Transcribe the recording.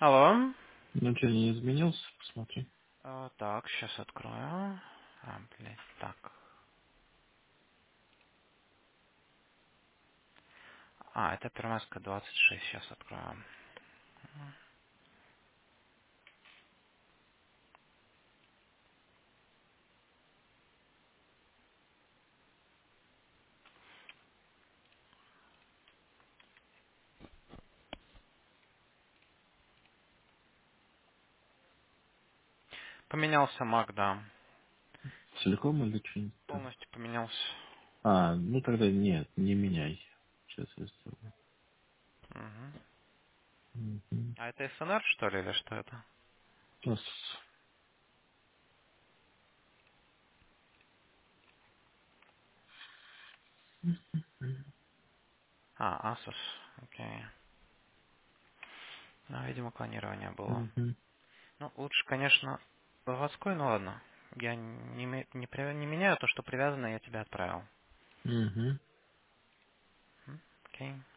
Алло. Ну что, не изменился? Посмотри. Так, сейчас открою. Блядь, так. Это Первомайская 26, сейчас открою. Поменялся Мак, да. Целиком или что-нибудь там? Полностью поменялся. Ну тогда нет, не меняй. Сейчас я сделаю. Мгм. Мгм. А это СНР, что ли, или что это? Сейчас. Asus. Окей. Ну, видимо, клонирование было. Мгм. Ну, лучше, конечно, заводской, но ладно. Я не меняю то, что привязано, я тебе отправил. Мгм. Окей.